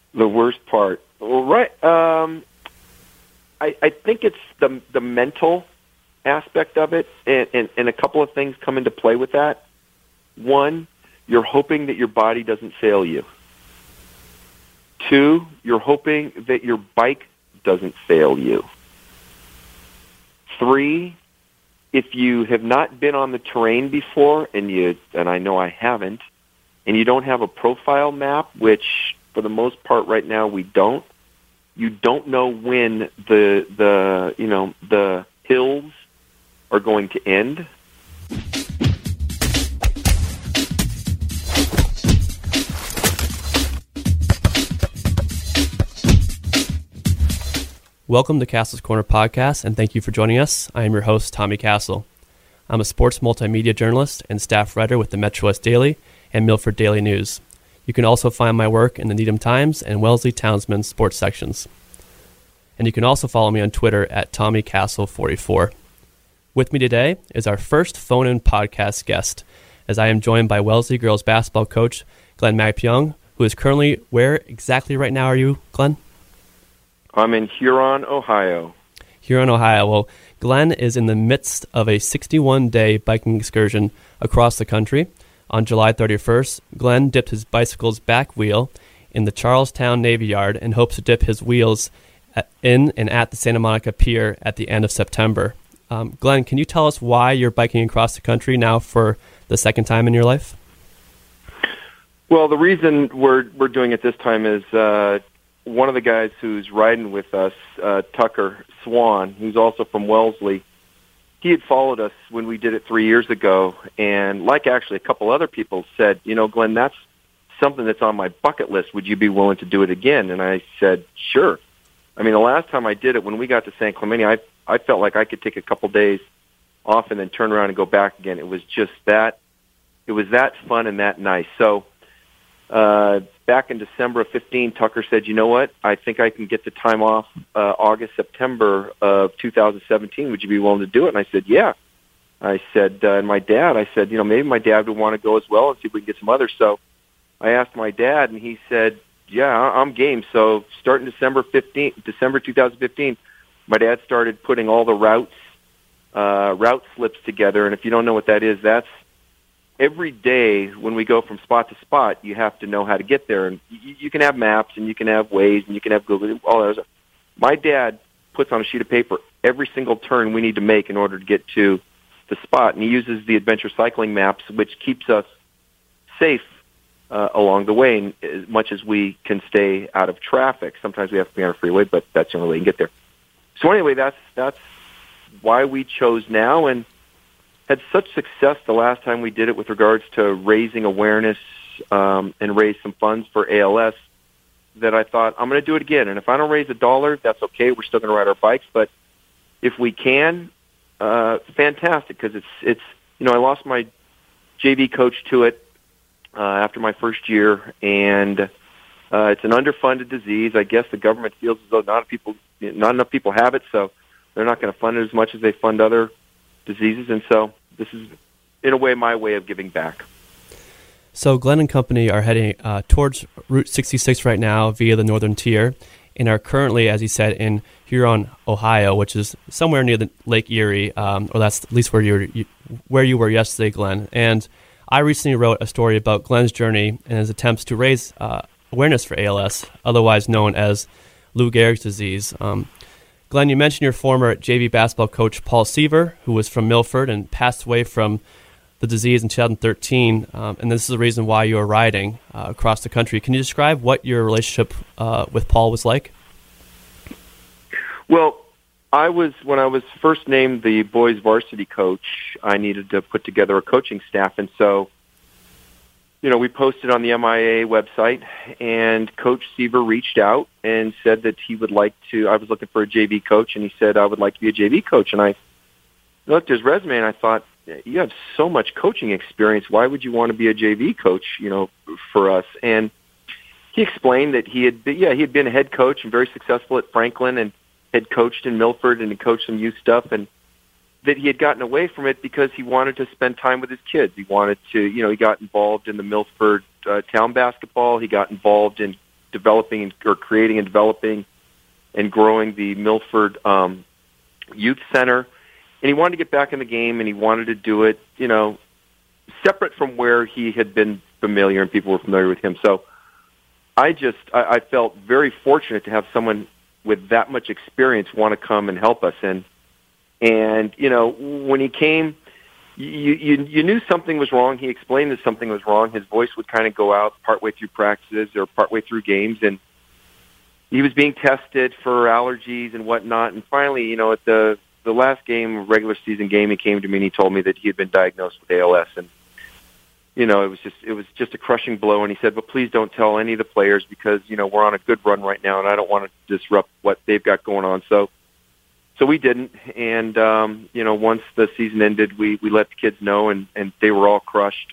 The worst part. Well, right. I think it's the mental aspect of it, and a couple of things come into play with that. One, you're hoping that your body doesn't fail you. Two, you're hoping that your bike doesn't fail you. Three, if you have not been on the terrain before, and I know I haven't, and you don't have a profile map, which for the most part right now we don't, you don't know when the hills are going to end. Welcome to Castle's Corner Podcast, and thank you for joining us. I am your host, Tommy Castle. I'm a sports multimedia journalist and staff writer with the Metro West Daily and Milford Daily News. You can also find my work in the Needham Times and Wellesley Townsman sports sections. And you can also follow me on Twitter at TommyCastle44. With me today is our first phone-in podcast guest, as I am joined by Wellesley girls basketball coach Glenn Magpyung, who is currently, where exactly right now are you, Glenn? I'm in Huron, Ohio. Huron, Ohio. Well, Glenn is in the midst of a 61-day biking excursion across the country. On July 31st, Glenn dipped his bicycle's back wheel in the Charlestown Navy Yard and hopes to dip his wheels in and at the Santa Monica Pier at the end of September. Glenn, can you tell us why you're biking across the country now for the second time in your life? Well, the reason we're doing it this time is one of the guys who's riding with us, Tucker Swan, who's also from Wellesley, he had followed us when we did it 3 years ago, and like actually a couple other people said, Glenn, that's something that's on my bucket list. Would you be willing to do it again? And I said, sure. I mean, the last time I did it, when we got to San Clemente, I felt like I could take a couple days off and then turn around and go back again. It was just that, it was that fun and that nice. So back in December of 15, Tucker said, you know what, I think I can get the time off August, September of 2017. Would you be willing to do it? And I said, yeah. I said, and my dad, I said, maybe my dad would want to go as well and see if we can get some others. So I asked my dad, and he said, yeah, I'm game. So starting December 2015, my dad started putting all the route slips together. And if you don't know what that is, that's every day when we go from spot to spot, you have to know how to get there. And you can have maps, and you can have Waze, and you can have Google, all those. My dad puts on a sheet of paper every single turn we need to make in order to get to the spot. And he uses the adventure cycling maps, which keeps us safe along the way, as much as we can stay out of traffic. Sometimes we have to be on a freeway, but that's the only way you can get there. So anyway, that's why we chose now, and had such success the last time we did it with regards to raising awareness and raise some funds for ALS, that I thought, I'm going to do it again. And if I don't raise $1, that's okay. We're still going to ride our bikes. But if we can, fantastic, because it's I lost my JV coach to it after my first year, and it's an underfunded disease. I guess the government feels as though not enough people have it, so they're not going to fund it as much as they fund other diseases, and so this is, in a way, my way of giving back. So Glenn and company are heading towards Route 66 right now via the Northern Tier, and are currently, as you said, in Huron, Ohio, which is somewhere near the Lake Erie, or that's at least where you were yesterday, Glenn. And I recently wrote a story about Glenn's journey and his attempts to raise awareness for ALS, otherwise known as Lou Gehrig's disease. Glenn, you mentioned your former JV basketball coach, Paul Seaver, who was from Milford and passed away from the disease in 2013, and this is the reason why you are riding across the country. Can you describe what your relationship with Paul was like? Well, when I was first named the boys varsity coach, I needed to put together a coaching staff, and so we posted on the MIA website, and Coach Seaver reached out and said that he would like to. I was looking for a JV coach, and he said I would like to be a JV coach. And I looked at his resume, and I thought, you have so much coaching experience. Why would you want to be a JV coach, for us? And he explained that he had been a head coach and very successful at Franklin, and had coached in Milford and had coached some youth stuff, and that he had gotten away from it because he wanted to spend time with his kids. He wanted to, he got involved in the Milford town basketball. He got involved in developing or creating and developing and growing the Milford Youth Center. And he wanted to get back in the game, and he wanted to do it, separate from where he had been familiar and people were familiar with him. So I felt very fortunate to have someone with that much experience want to come and help us. And when he came, you knew something was wrong. He explained that something was wrong. His voice would kind of go out partway through practices or partway through games, and he was being tested for allergies and whatnot. And finally, at the last game, regular season game, he came to me and he told me that he had been diagnosed with ALS. And it was just a crushing blow. And he said, "But please don't tell any of the players because we're on a good run right now, and I don't want to disrupt what they've got going on." So we didn't. And once the season ended, we let the kids know, and they were all crushed.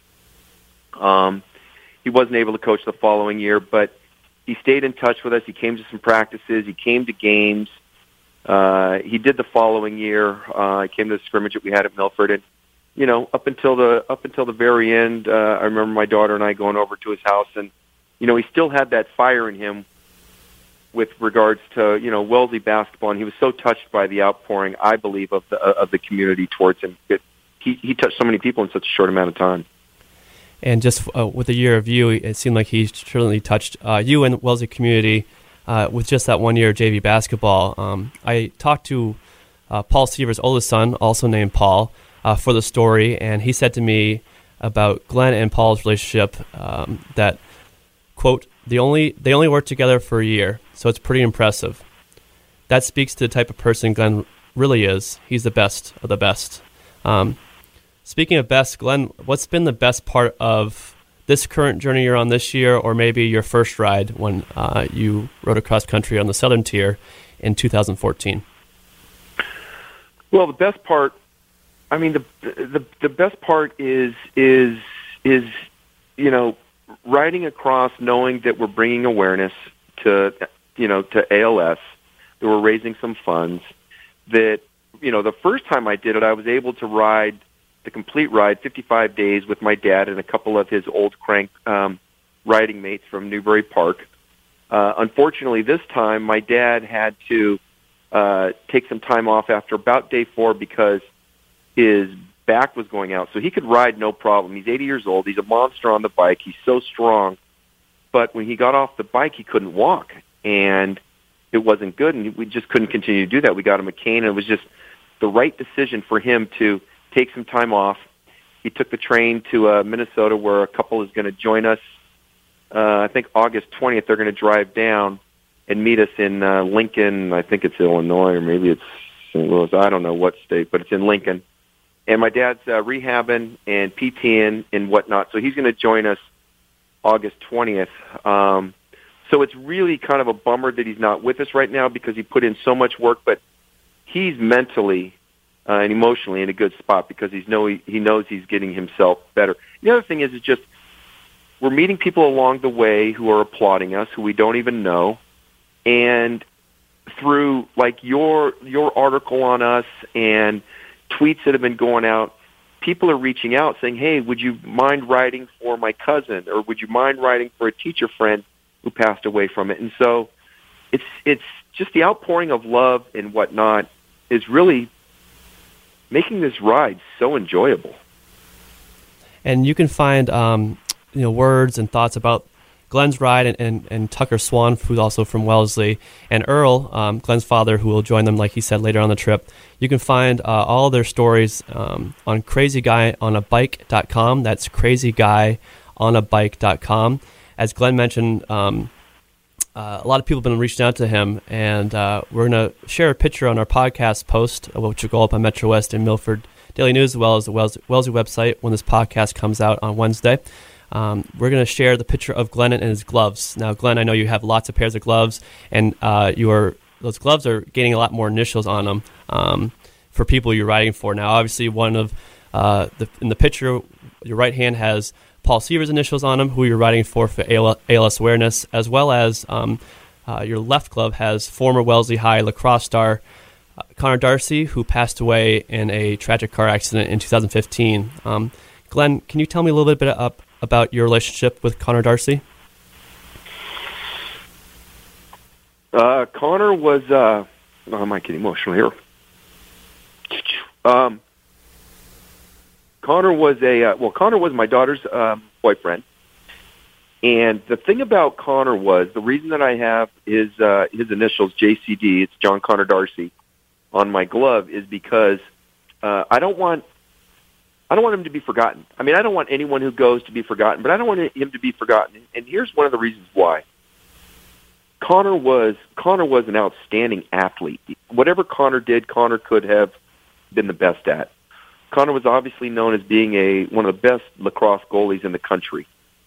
He wasn't able to coach the following year, but he stayed in touch with us. He came to some practices. He came to games. He did the following year. He came to the scrimmage that we had at Milford, and up until the very end, I remember my daughter and I going over to his house, and he still had that fire in him with regards to Wellesley basketball, and he was so touched by the outpouring, I believe, of the community towards him. He touched so many people in such a short amount of time. And just with a year of you, it seemed like he certainly touched you and the Wellesley community with just that 1 year of JV basketball. I talked to Paul Seaver's oldest son, also named Paul, for the story, and he said to me about Glenn and Paul's relationship that, quote, they only worked together for a year, so it's pretty impressive. That speaks to the type of person Glenn really is. He's the best of the best. Speaking of best, Glenn, what's been the best part of this current journey you're on this year, or maybe your first ride when you rode across country on the Southern Tier in 2014? Well, the best part, the best part is riding across, knowing that we're bringing awareness to ALS, that we're raising some funds. That the first time I did it, I was able to ride the complete ride, 55 days, with my dad and a couple of his old crank riding mates from Newbury Park. Unfortunately, this time my dad had to take some time off after about day 4 because his back was going out. So he could ride no problem. He's 80 years old. He's a monster on the bike. He's so strong. But when he got off the bike, he couldn't walk, and it wasn't good, and we just couldn't continue to do that. We got him a cane, and it was just the right decision for him to take some time off. He took the train to Minnesota, where a couple is going to join us. I think August 20th, they're going to drive down and meet us in Lincoln. I think it's Illinois, or maybe it's St. Louis. I don't know what state, but it's in Lincoln. And my dad's rehabbing and PTing and whatnot, so he's going to join us August 20th. So it's really kind of a bummer that he's not with us right now because he put in so much work, but he's mentally and emotionally in a good spot because he knows he's getting himself better. The other thing is just we're meeting people along the way who are applauding us, who we don't even know, and through like your article on us and tweets that have been going out, people are reaching out saying, "Hey, would you mind writing for my cousin, or would you mind writing for a teacher friend who passed away from it?" And so it's just the outpouring of love and whatnot is really making this ride so enjoyable. And you can find words and thoughts about Glenn's ride and Tucker Swan, who's also from Wellesley, and Earl, Glenn's father, who will join them, like he said, later on the trip. You can find all their stories on crazyguyonabike.com. That's crazyguyonabike.com. As Glenn mentioned, a lot of people have been reaching out to him, and we're going to share a picture on our podcast post, which will go up on Metro West and Milford Daily News, as well as the Wellesley website when this podcast comes out on Wednesday. We're going to share the picture of Glenn and his gloves. Now, Glenn, I know you have lots of pairs of gloves, and those gloves are getting a lot more initials on them for people you're riding for. Now, obviously, one of in the picture, your right hand has Paul Seaver's initials on them, who you're riding for ALS awareness, as well as your left glove has former Wellesley High lacrosse star Connor Darcy, who passed away in a tragic car accident in 2015. Glenn, can you tell me a little bit about your relationship with Connor Darcy? Connor was, I might get emotional here. Connor was my daughter's boyfriend. And the thing about Connor was, the reason that I have his initials, JCD, it's John Connor Darcy, on my glove is because I don't want him to be forgotten. I mean, I don't want anyone who goes to be forgotten, but I don't want him to be forgotten. And here's one of the reasons why. Connor was an outstanding athlete. Whatever Connor did, Connor could have been the best at. Connor was obviously known as being one of the best lacrosse goalies in the country.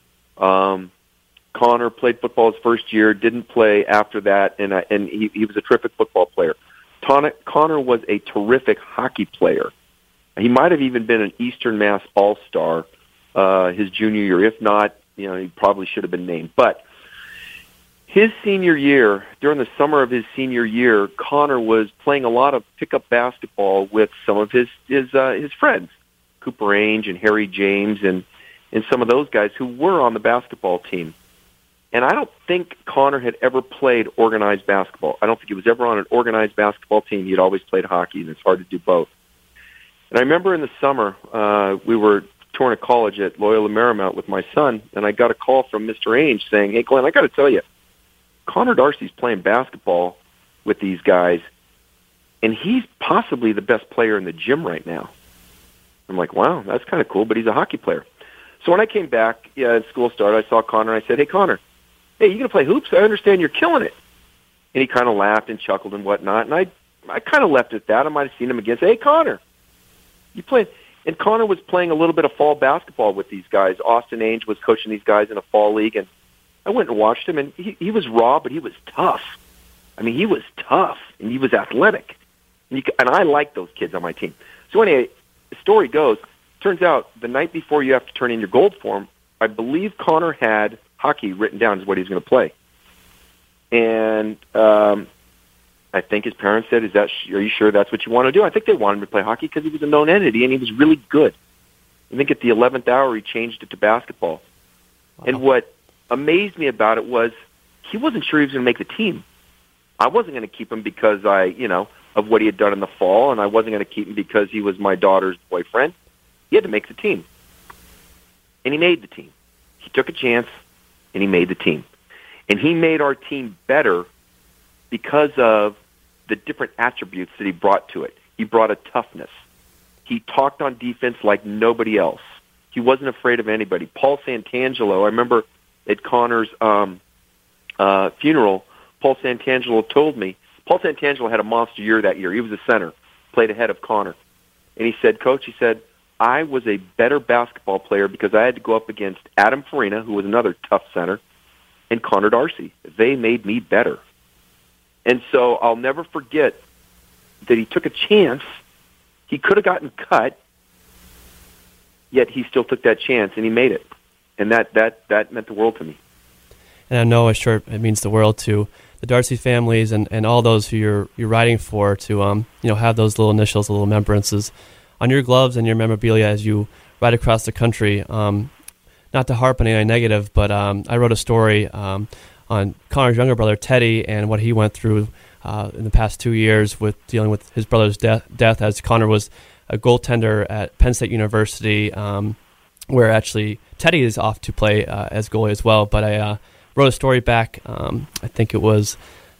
Connor played football his first year, didn't play after that, and he was a terrific football player. Connor was a terrific hockey player. He might have even been an Eastern Mass All-Star his junior year. If not, he probably should have been named. But his senior year, during the summer of his senior year, Connor was playing a lot of pickup basketball with some of his friends, Cooper Ainge and Harry James and some of those guys who were on the basketball team. And I don't think Connor had ever played organized basketball. I don't think he was ever on an organized basketball team. He'd always played hockey, and it's hard to do both. And I remember in the summer, we were touring a college at Loyola Marymount with my son, and I got a call from Mr. Ainge saying, "Hey, Glenn, I got to tell you, Connor Darcy's playing basketball with these guys, and he's possibly the best player in the gym right now." I'm like, wow, that's kind of cool, but he's a hockey player. So when I came back, school started, I saw Connor, and I said, "Hey, Connor, hey, you going to play hoops? I understand you're killing it." And he kind of laughed and chuckled and whatnot, and I kind of left it at that. I might have seen him again. Say, "Hey, Connor, you play?" And Connor was playing a little bit of fall basketball with these guys. Austin Ainge was coaching these guys in a fall league, and I went and watched him, and he was raw, but he was tough. I mean, he was tough, and he was athletic. And I like those kids on my team. So anyway, the story goes, turns out the night before you have to turn in your gold form, I believe Connor had hockey written down as what he was going to play. And I think his parents said, are you sure that's what you want to do? I think they wanted him to play hockey because he was a known entity, and he was really good. I think at the 11th hour, he changed it to basketball. Wow. And what amazed me about it was he wasn't sure he was going to make the team. I wasn't going to keep him because of what he had done in the fall, and I wasn't going to keep him because he was my daughter's boyfriend. He had to make the team. And he made the team. He took a chance, and he made the team. And he made our team better because of the different attributes that he brought to it. He brought a toughness. He talked on defense like nobody else. He wasn't afraid of anybody. Paul Santangelo, I remember at Connor's funeral, Paul Santangelo told me, Paul Santangelo had a monster year that year. He was a center, played ahead of Connor. And he said, "Coach," he said, "I was a better basketball player because I had to go up against Adam Farina, who was another tough center, and Connor Darcy. They made me better." And so I'll never forget that he took a chance. He could have gotten cut, yet he still took that chance, and he made it. And that meant the world to me. And I know it means the world to the Darcy families and all those who you're writing for to have those little initials, little remembrances on your gloves and your memorabilia as you ride across the country. Not to harp on anything negative, but I wrote a story on Connor's younger brother, Teddy, and what he went through in the past 2 years with dealing with his brother's death, as Connor was a goaltender at Penn State University, where actually Teddy is off to play as goalie as well. But I wrote a story back, I think it was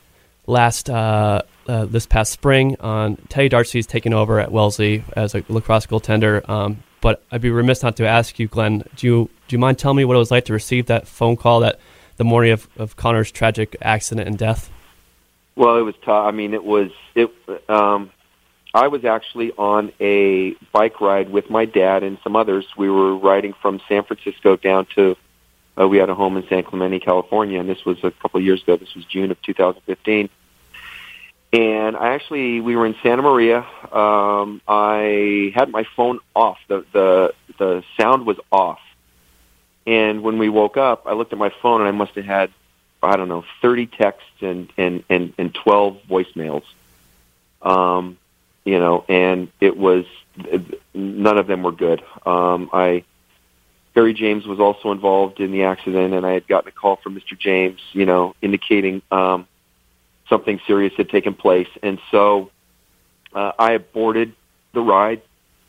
this past spring, on Teddy Darcy's taking over at Wellesley as a lacrosse goaltender. But I'd be remiss not to ask you, Glenn, do you mind telling me what it was like to receive that phone call the morning of Connor's tragic accident and death? Well, it was tough. I mean, I was actually on a bike ride with my dad and some others. We were riding from San Francisco down to, we had a home in San Clemente, California, and this was a couple of years ago. This was June of 2015. And we were in Santa Maria. I had my phone off. The sound was off. And when we woke up, I looked at my phone, and I must have had, 30 texts and 12 voicemails. And it was, none of them were good. Harry James was also involved in the accident, and I had gotten a call from Mr. James, indicating something serious had taken place. And so I aborted the ride.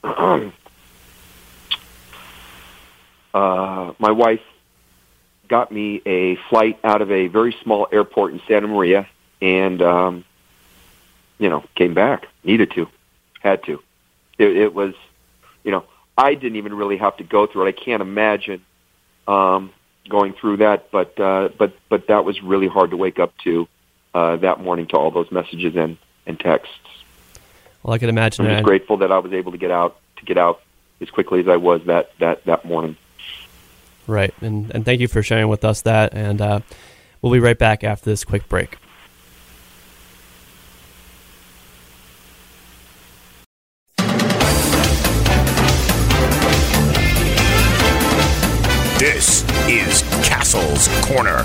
My wife got me a flight out of a very small airport in Santa Maria, and came back. Needed to, had to. It was, I didn't even really have to go through it. I can't imagine going through that, but that was really hard to wake up to that morning, to all those messages and texts. Well, I can imagine. I'm just grateful that I was able to get out as quickly as I was that morning. Right, and thank you for sharing with us that, and we'll be right back after this quick break. This is Castle's Corner.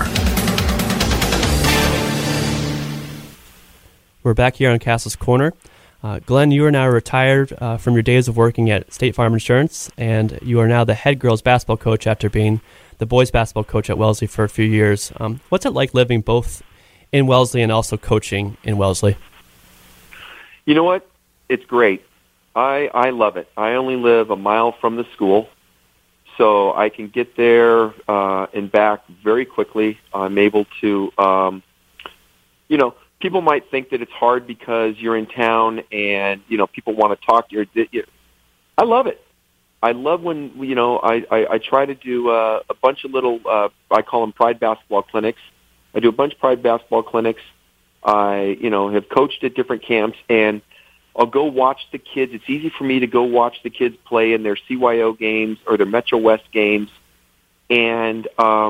We're back here on Castle's Corner. Glenn, you are now retired from your days of working at State Farm Insurance, and you are now the head girls basketball coach after being the boys basketball coach at Wellesley for a few years. What's it like living both in Wellesley and also coaching in Wellesley? You know what? It's great. I love it. I only live a mile from the school, so I can get there and back very quickly. I'm able to, people might think that it's hard because you're in town and, people want to talk to you. I love it. I love when, I try to do a bunch of little, I call them Pride basketball clinics. I do a bunch of Pride basketball clinics. I, have coached at different camps, and I'll go watch the kids. It's easy for me to go watch the kids play in their CYO games or their Metro West games and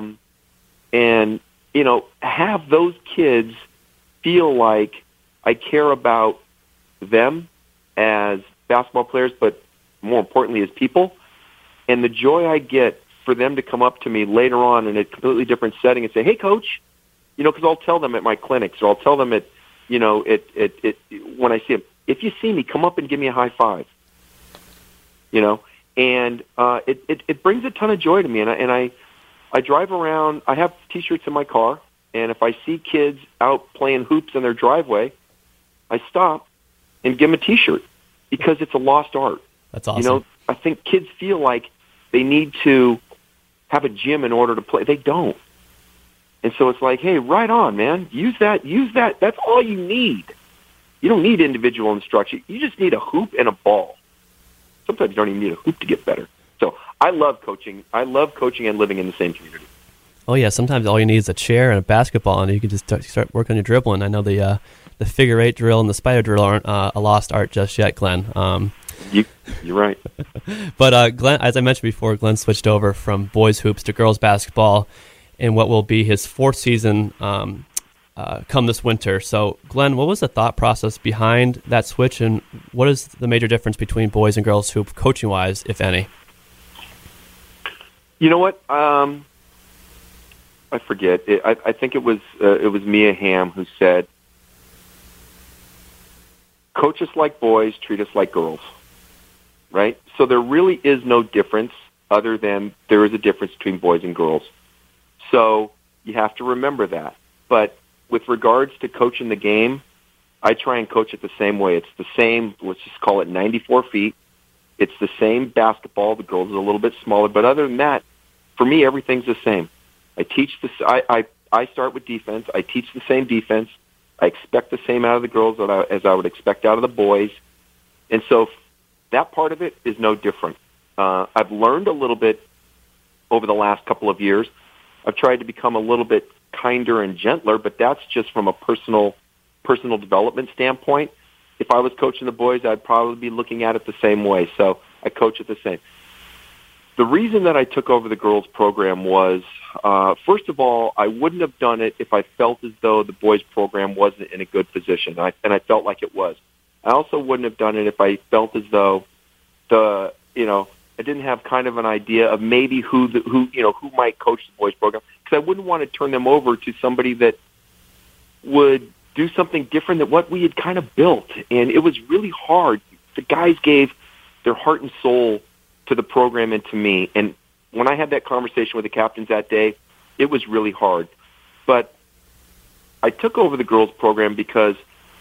have those kids feel like I care about them as basketball players, but more importantly as people. And the joy I get for them to come up to me later on in a completely different setting and say, "Hey, coach," because I'll tell them at my clinics, or I'll tell them at, when I see them, "If you see me, come up and give me a high five." And it brings a ton of joy to me. And I drive around. I have T-shirts in my car. And if I see kids out playing hoops in their driveway, I stop and give them a T-shirt because it's a lost art. That's awesome. I think kids feel like they need to have a gym in order to play. They don't. And so it's like, hey, right on, man. Use that. That's all you need. You don't need individual instruction. You just need a hoop and a ball. Sometimes you don't even need a hoop to get better. So I love coaching. I love coaching and living in the same community. Oh, yeah. Sometimes all you need is a chair and a basketball, and you can just start working on your dribbling. I know the figure eight drill and the spider drill aren't a lost art just yet, Glenn. You're right. But Glenn, as I mentioned before, Glenn switched over from boys hoops to girls basketball in what will be his fourth season come this winter. So, Glenn, what was the thought process behind that switch, and what is the major difference between boys and girls hoop coaching-wise, if any? You know what? I forget. I think it was Mia Hamm who said, "Coach us like boys, treat us like girls." Right? So there really is no difference other than there is a difference between boys and girls. So you have to remember that. But with regards to coaching the game, I try and coach it the same way. It's the same, let's just call it 94 feet. It's the same basketball. The girls are a little bit smaller. But other than that, for me, everything's the same. I teach I start with defense. I teach the same defense. I expect the same out of the girls as I would expect out of the boys. And so that part of it is no different. I've learned a little bit over the last couple of years. I've tried to become a little bit kinder and gentler, but that's just from a personal development standpoint. If I was coaching the boys, I'd probably be looking at it the same way. So I coach it the same. The reason that I took over the girls program was, first of all, I wouldn't have done it if I felt as though the boys program wasn't in a good position, and I felt like it was. I also wouldn't have done it if I felt as though I didn't have kind of an idea of maybe who might coach the boys program, because I wouldn't want to turn them over to somebody that would do something different than what we had kind of built. And it was really hard. The guys gave their heart and soul to the program and to me. And when I had that conversation with the captains that day, it was really hard. But took over the girls program because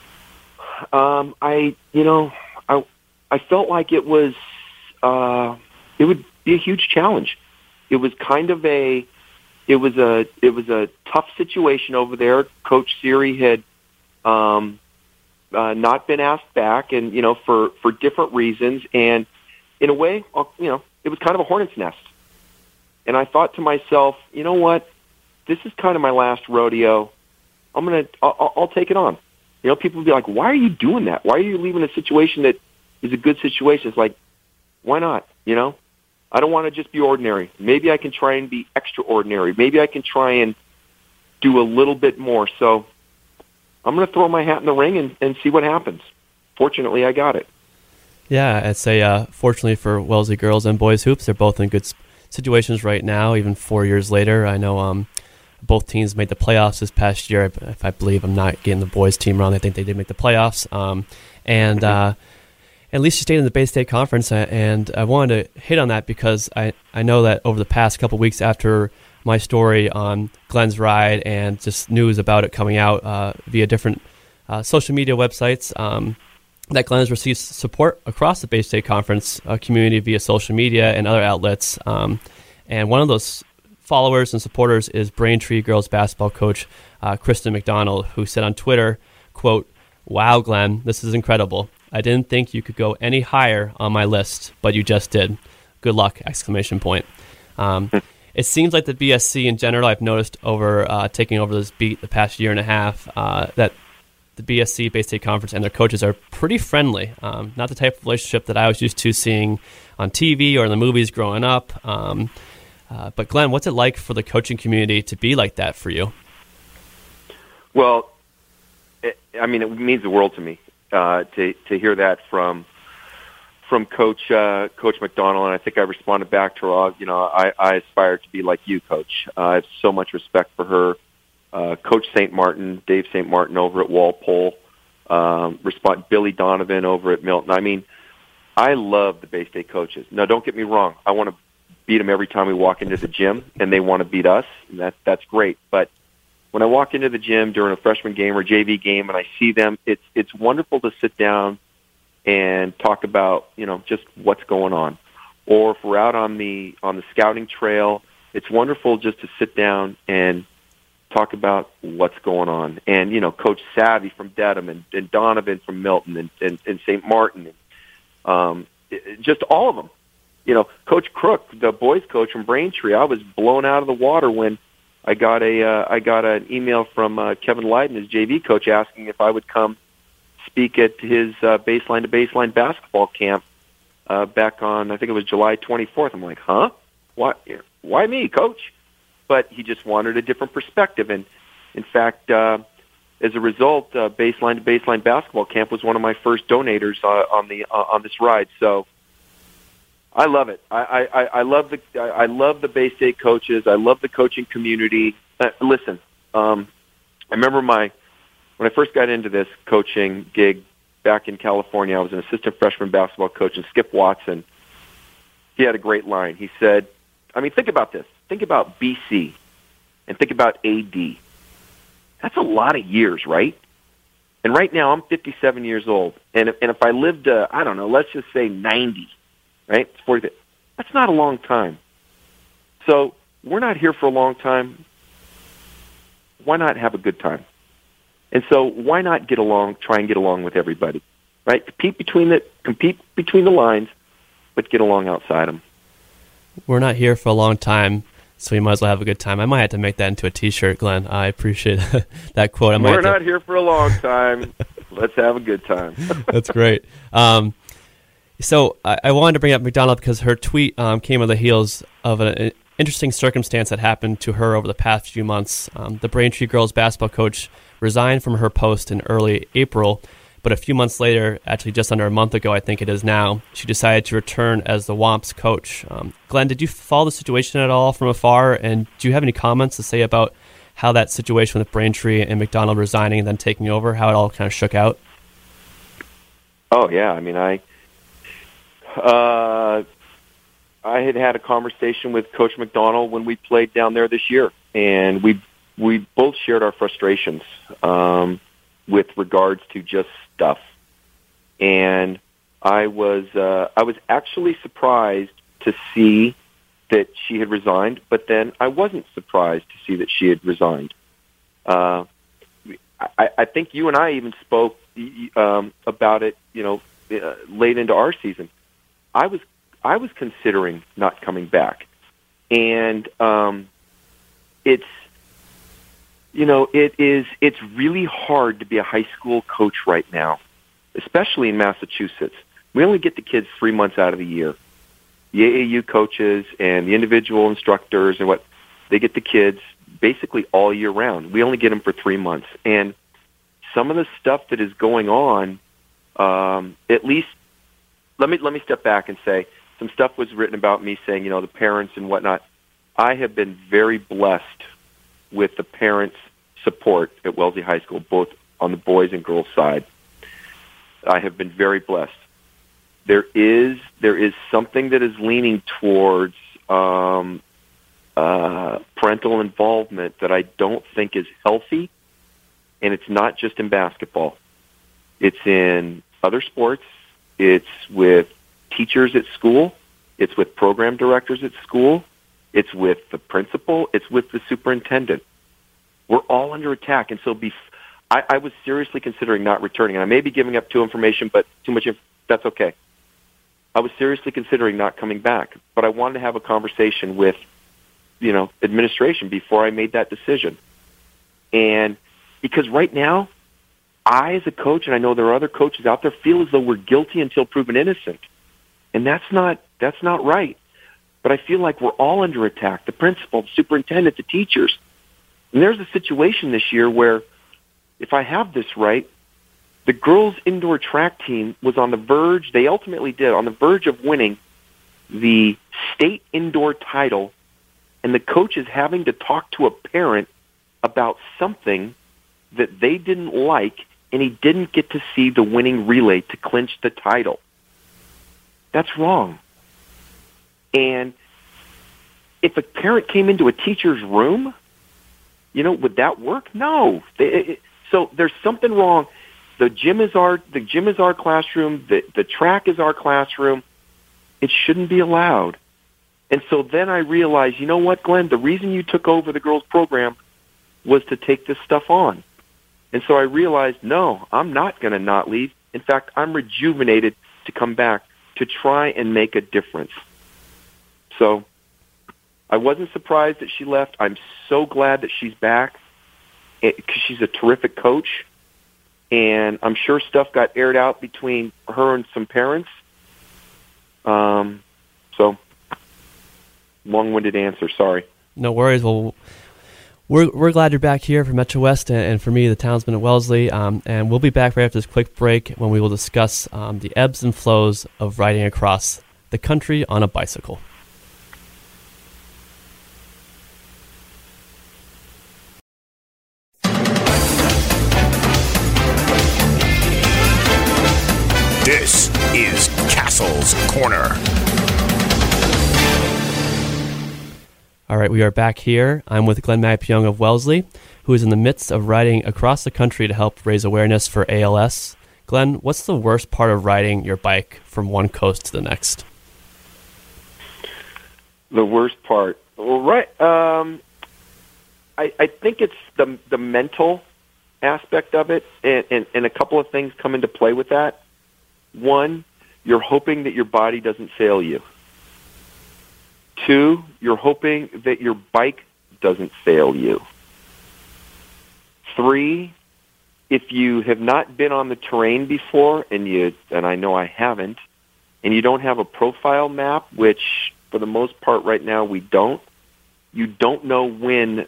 I felt like it would be a huge challenge. It was kind of a tough situation over there. Coach Siri had not been asked back, and for different reasons, and in a way, it was kind of a hornet's nest. And I thought to myself, you know what? This is kind of my last rodeo. I'll take it on. People would be like, why are you doing that? Why are you leaving a situation that is a good situation? It's like, why not? I don't want to just be ordinary. Maybe I can try and be extraordinary. Maybe I can try and do a little bit more. So I'm going to throw my hat in the ring and see what happens. Fortunately, I got it. Yeah, I'd say fortunately for Wellesley girls and boys hoops, they're both in good situations right now, even 4 years later. I know both teams made the playoffs this past year. If I believe I'm not getting the boys team wrong, I think they did make the playoffs. At least she stayed in the Bay State Conference, and I wanted to hit on that because I know that over the past couple weeks after my story on Glenn's ride and just news about it coming out via different social media websites, that Glenn has received support across the Bay State Conference community via social media and other outlets. And one of those followers and supporters is Braintree girls basketball coach Kristen McDonald, who said on Twitter, quote, "Wow, Glenn, this is incredible. I didn't think you could go any higher on my list, but you just did. Good luck!" Exclamation point. It seems like the BSC in general, I've noticed over taking over this beat the past year and a half, that the BSC, Bay State Conference, and their coaches are pretty friendly. Not the type of relationship that I was used to seeing on TV or in the movies growing up. But Glenn, what's it like for the coaching community to be like that for you? Well, it means the world to me to hear that from Coach McDonald, and I think I responded back to her. I aspire to be like you, Coach. I have so much respect for her. Coach St. Martin, Dave St. Martin over at Walpole, Billy Donovan over at Milton. I love the Bay State coaches. Now, don't get me wrong. I want to beat them every time we walk into the gym, and they want to beat us, and that's great. But when I walk into the gym during a freshman game or JV game and I see them, it's wonderful to sit down and talk about, just what's going on. Or if we're out on the scouting trail, it's wonderful just to sit down and talk about what's going on. And, Coach Savvy from Dedham and Donovan from Milton and St. Martin, just all of them. Coach Crook, the boys coach from Braintree, I was blown out of the water when I got an email from Kevin Leiden, his JV coach, asking if I would come speak at his baseline to baseline basketball camp back on, I think it was July 24th. I'm like, huh? Why me, Coach? But he just wanted a different perspective. And in fact, as a result, baseline to baseline basketball camp was one of my first donators on this ride. So I love it. I love the Bay State coaches. I love the coaching community. Listen, I remember when I first got into this coaching gig back in California, I was an assistant freshman basketball coach, and Skip Watson, he had a great line. He said, think about this. Think about BC and think about AD. That's a lot of years, right? And right now I'm 57 years old. And if I lived, let's just say 90, right? It's 40. That's not a long time. So we're not here for a long time. Why not have a good time? And so why not try and get along with everybody, right? Compete between the lines, but get along outside them. We're not here for a long time, so we might as well have a good time. I might have to make that into a T-shirt, Glenn. I appreciate that quote. We're not here for a long time. Let's have a good time. That's great. So I wanted to bring up McDonald because her tweet came on the heels of an interesting circumstance that happened to her over the past few months. The Braintree girls basketball coach resigned from her post in early April, but a few months later, actually just under a month ago, I think it is now, she decided to return as the Womps coach. Glenn, did you follow the situation at all from afar, and do you have any comments to say about how that situation with Braintree and McDonald resigning and then taking over, how it all kind of shook out? Oh, yeah. I had a conversation with Coach McDonald when we played down there this year, and we we both shared our frustrations with regards to just stuff. And I was actually surprised to see that she had resigned, but then I wasn't surprised to see that she had resigned. I think you and I even spoke about it, late into our season. I was considering not coming back, and it's really hard to be a high school coach right now, especially in Massachusetts. We only get the kids 3 months out of the year. The AAU coaches and the individual instructors and they get the kids basically all year round. We only get them for 3 months. And some of the stuff that is going on, at least, let me step back and say, some stuff was written about me saying, the parents and whatnot. I have been very blessed with the parents' support at Wellesley High School, both on the boys and girls side. I have been very blessed. There is something that is leaning towards parental involvement that I don't think is healthy, and it's not just in basketball. It's in other sports. It's with teachers at school. It's with program directors at school. It's with the principal. It's with the superintendent. We're all under attack, and so I was seriously considering not returning. And I may be giving up too much. That's okay. I was seriously considering not coming back, but I wanted to have a conversation with, administration before I made that decision. And because right now, I as a coach, and I know there are other coaches out there, feel as though we're guilty until proven innocent. And that's not right. But I feel like we're all under attack, the principal, the superintendent, the teachers. And there's a situation this year where, if I have this right, the girls' indoor track team was on the verge of winning the state indoor title, and the coach is having to talk to a parent about something that they didn't like, and he didn't get to see the winning relay to clinch the title. That's wrong. And if a parent came into a teacher's room, would that work? No. So there's something wrong. The gym is our classroom. The track is our classroom. It shouldn't be allowed. And so then I realized, you know what, Glenn? The reason you took over the girls' program was to take this stuff on. And so I realized, no, I'm not going to not leave. In fact, I'm rejuvenated to come back to try and make a difference. So I wasn't surprised that she left. I'm so glad that she's back because she's a terrific coach. And I'm sure stuff got aired out between her and some parents. So, long-winded answer. Sorry. No worries. Well, we're glad you're back here for Metro West and for me, the townsman at Wellesley. And we'll be back right after this quick break when we will discuss the ebbs and flows of riding across the country on a bicycle. This is Castle's Corner. All right, we are back here. I'm with Glenn Magpiong of Wellesley, who is in the midst of riding across the country to help raise awareness for ALS. Glenn, what's the worst part of riding your bike from one coast to the next? The worst part? Well, right. I think it's the mental aspect of it, and a couple of things come into play with that. One, you're hoping that your body doesn't fail you. Two, you're hoping that your bike doesn't fail you. Three, if you have not been on the terrain before, and I know I haven't, and you don't have a profile map, which for the most part right now we don't, you don't know when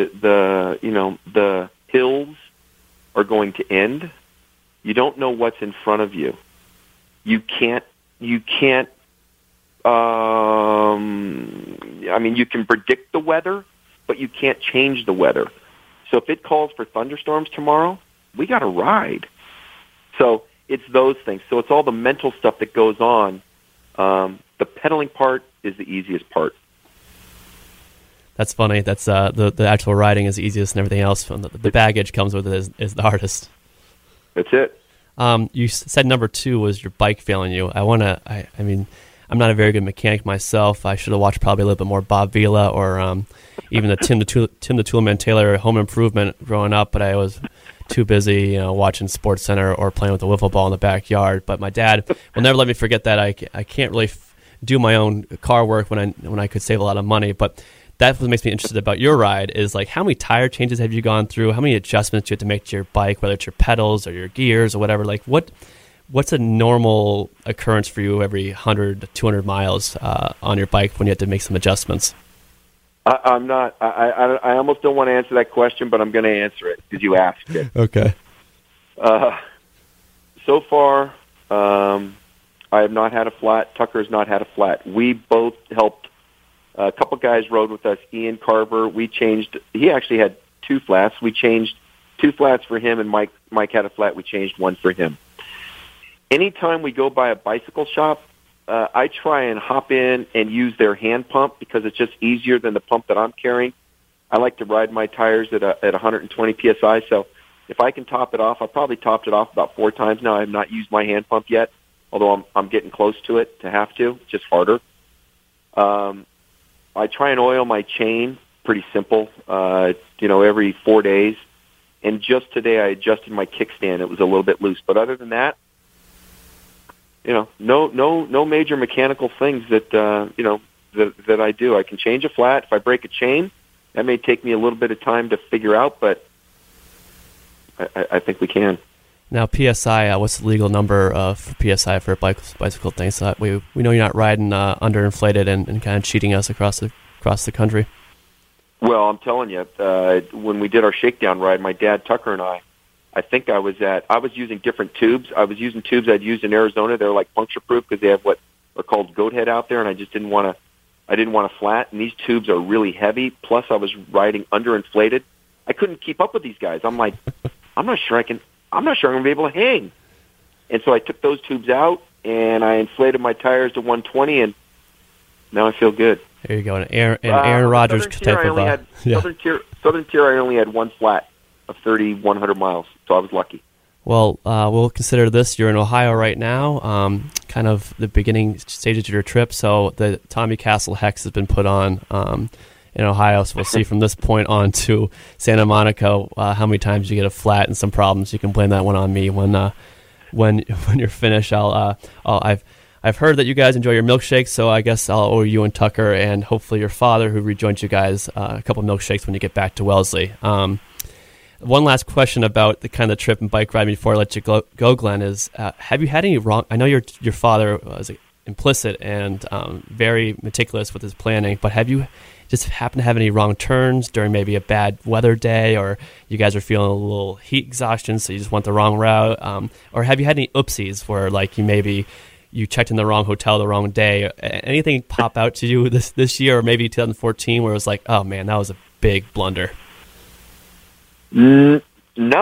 the hills are going to end. You don't know what's in front of you. You can't, you can predict the weather, but you can't change the weather. So if it calls for thunderstorms tomorrow, we got to ride. So it's those things. So it's all the mental stuff that goes on. The pedaling part is the easiest part. That's funny. That's the actual riding is easiest and everything else. The baggage comes with it is the hardest. That's it. You said number 2 was your bike failing you. I mean, I'm not a very good mechanic myself. I should have watched probably a little bit more Bob Vila or even the Tim the Toolman Taylor Home Improvement growing up, but I was too busy, watching Sports Center or playing with the wiffle ball in the backyard. But my dad will never let me forget that. I can't really do my own car work when I could save a lot of money. But that's what makes me interested about your ride is like how many tire changes have you gone through? How many adjustments do you have to make to your bike, whether it's your pedals or your gears or whatever? Like what's a normal occurrence for you every 100 to 200 miles on your bike when you have to make some adjustments? I'm not. I almost don't want to answer that question, but I'm going to answer it because you asked it. Okay. So far, I have not had a flat. Tucker has not had a flat. We both helped. A couple guys rode with us. Ian Carver. He actually had 2 flats. We changed 2 flats for him, and Mike had a flat. We changed 1 for him. Anytime we go by a bicycle shop, I try and hop in and use their hand pump because it's just easier than the pump that I'm carrying. I like to ride my tires at 120 PSI, so if I can top it off, I've probably topped it off about 4 times now. I have not used my hand pump yet, although I'm getting close to it to have to. It's just harder. I try and oil my chain, pretty simple, every 4 days. And just today I adjusted my kickstand. It was a little bit loose. But other than that, no major mechanical things that that I do. I can change a flat. If I break a chain, that may take me a little bit of time to figure out, but I think we can. Now, PSI, what's the legal number for PSI for bicycle things? We know you're not riding underinflated and kind of cheating us across the country. Well, I'm telling you, when we did our shakedown ride, my dad, Tucker, and I think I was using different tubes. I was using tubes I'd used in Arizona. They're like puncture proof because they have what are called goat head out there, and I just didn't want to flat. And these tubes are really heavy. Plus, I was riding underinflated. I couldn't keep up with these guys. I'm like, I'm not sure I'm going to be able to hang. And so I took those tubes out and I inflated my tires to 120, and now I feel good. There you go. And Aaron Rodgers type of Southern Tier, I only had 1 flat of 3,100 miles, so I was lucky. Well, we'll consider this. You're in Ohio right now, kind of the beginning stages of your trip. So the Tommy Castle Hex has been put on in Ohio. So we'll see from this point on to Santa Monica how many times you get a flat and some problems. You can blame that one on me when you're finished. I've heard that you guys enjoy your milkshakes, so I guess I'll owe you and Tucker and hopefully your father, who rejoins you guys, a couple of milkshakes when you get back to Wellesley. One last question about the kind of trip and bike ride before I let you go, Glenn, is have you had any wrong... I know your father was implicit and very meticulous with his planning, but have you just happened to have any wrong turns during maybe a bad weather day, or you guys are feeling a little heat exhaustion, so you just went the wrong route? Or have you had any oopsies where like you checked in the wrong hotel the wrong day? Anything pop out to you this year, or maybe 2014, where it was like, oh man, that was a big blunder? No,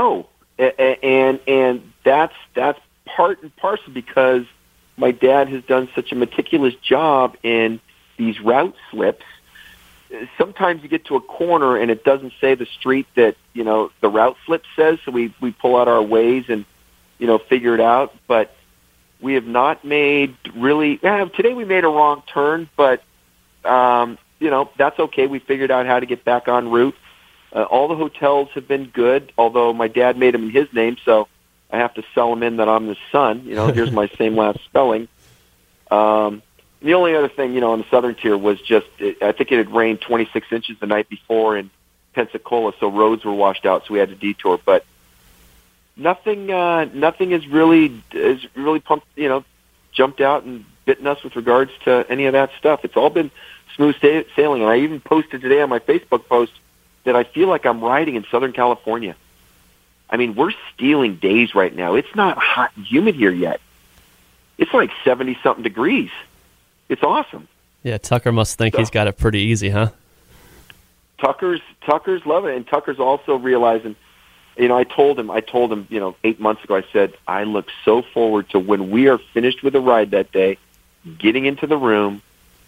and that's part and parcel because my dad has done such a meticulous job in these route slips. Sometimes you get to a corner and it doesn't say the street that the route slip says, so we pull out our Waze and figure it out. But we have not made really. Today we made a wrong turn, but that's okay. We figured out how to get back en route. All the hotels have been good, although my dad made them in his name, so I have to sell them in that I'm the son. Here's my same last spelling. The only other thing, on the Southern Tier was just, I think it had rained 26 inches the night before in Pensacola, so roads were washed out, so we had to detour. But nothing is really pumped, jumped out and bitten us with regards to any of that stuff. It's all been smooth sailing, and I even posted today on my Facebook post that I feel like I'm riding in Southern California. I mean, we're stealing days right now. It's not hot and humid here yet. It's like 70-something degrees. It's awesome. Yeah, Tucker must think he's got it pretty easy, huh? Tucker's loving it, and Tucker's also realizing, I told him, 8 months ago, I said, I look so forward to when we are finished with the ride that day, getting into the room,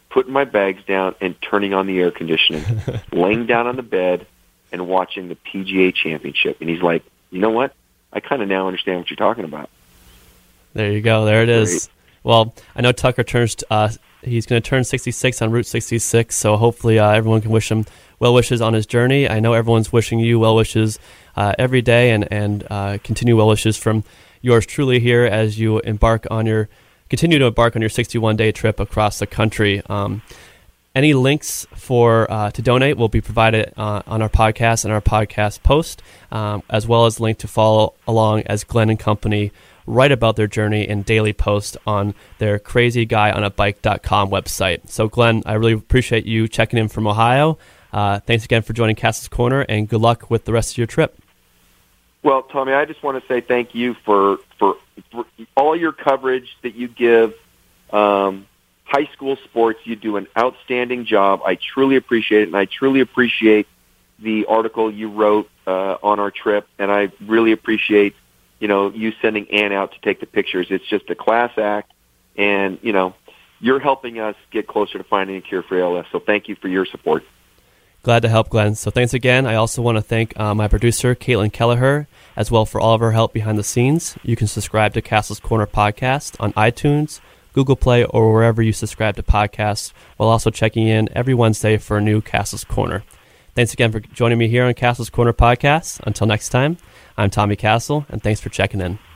putting my bags down and turning on the air conditioning, laying down on the bed and watching the PGA Championship. And he's like, you know what? I kind of now understand what you're talking about. There you go. There it is. Well, I know Tucker turns. He's going to turn 66 on Route 66, so hopefully everyone can wish him well wishes on his journey. I know everyone's wishing you well wishes every day, and continue well wishes from yours truly here as you continue to embark on your 61-day trip across the country. Any links to donate will be provided on our podcast and our podcast post, as well as link to follow along as Glenn and company write about their journey and daily post on their crazyguyonabike.com website. So, Glenn, I really appreciate you checking in from Ohio. Thanks again for joining Castle's Corner, and good luck with the rest of your trip. Well, Tommy, I just want to say thank you for all your coverage that you give. High school sports, you do an outstanding job. I truly appreciate it, and I truly appreciate the article you wrote on our trip, and I really appreciate you sending Ann out to take the pictures. It's just a class act, and, you're helping us get closer to finding a cure for ALS, so thank you for your support. Glad to help, Glenn. So thanks again. I also want to thank my producer, Caitlin Kelleher, as well for all of her help behind the scenes. You can subscribe to Castle's Corner Podcast on iTunes, Google Play, or wherever you subscribe to podcasts, while also checking in every Wednesday for a new Castle's Corner. Thanks again for joining me here on Castle's Corner Podcast. Until next time, I'm Tommy Castle, and thanks for checking in.